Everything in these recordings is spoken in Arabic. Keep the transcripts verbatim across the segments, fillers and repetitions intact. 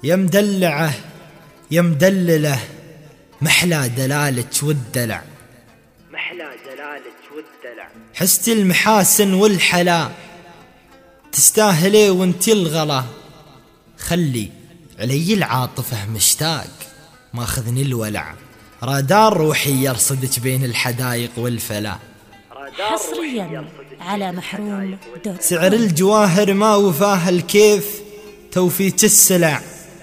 يا مدلعه يا مدلله، محلى دلالك والدلع، محلى دلالك والدلع. حست المحاسن والحلا، تستاهلي وانتي الغلا. خلي علي العاطفة مشتاق، ماخذني الولع، رادار روحي يرصدك بين الحدايق والفلا. حصريا على محروم دوت. سعر الجواهر ما وفاه الكيف، توفيك السلع،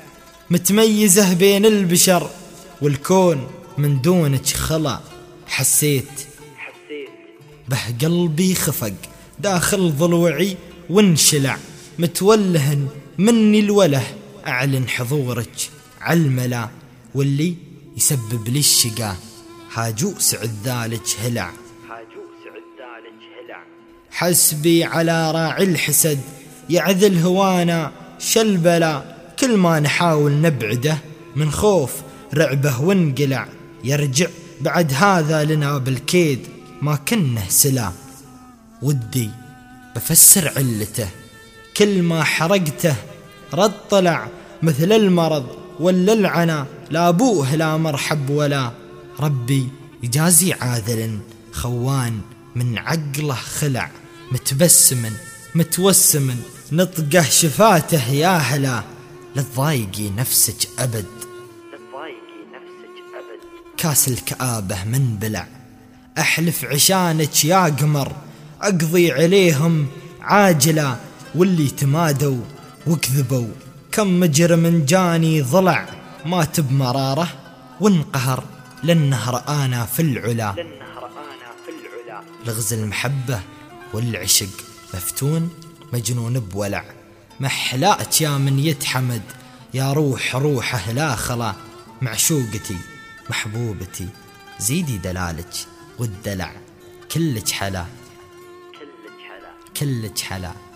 متميزة بين البشر والكون من دونك خلا. حسيت حسيت به قلبي خفق داخل ضلوعي وانشلع، متولهن مني الوله أعلن حضورك عالملا، واللي يسبب لي الشقا هاجوس عذالك هلع. هاجوس عذالك هلع. حسبي على راعي الحسد يعذل هوانا شلبلا، كل ما نحاول نبعده من خوف رعبه وانقلع. يرجع بعد هذا لنا بالكيد ما كنه سلا، ودي بفسر علته كل ما حرقته رد طلع، مثل المرض ولا العنا لا أبوه لا مرحب ولا. ربي يجازي عاذل خوان من عقله خلع، متبسم متوسم نطقه شفاته يا هلا. لا تضايقي نفسك أبد، لا تضايقي نفسك أبد. كاس الكآبة من بلع، أحلف عشانك يا قمر أقضي عليهم عاجلا. واللي تمادوا وكذبوا كم مجرم جاني ضلع، مات بمراره وانقهر للنهر آنا في العلا. للنهر آنا في العلا. لغز المحبة والعشق مفتون مجنون بولع، محلاك يا من يتحمد يا روح روحه لا خلا. معشوقتي محبوبتي زيدي دلالك والدلع، كلك حلا كلك حلا. كلك حلا.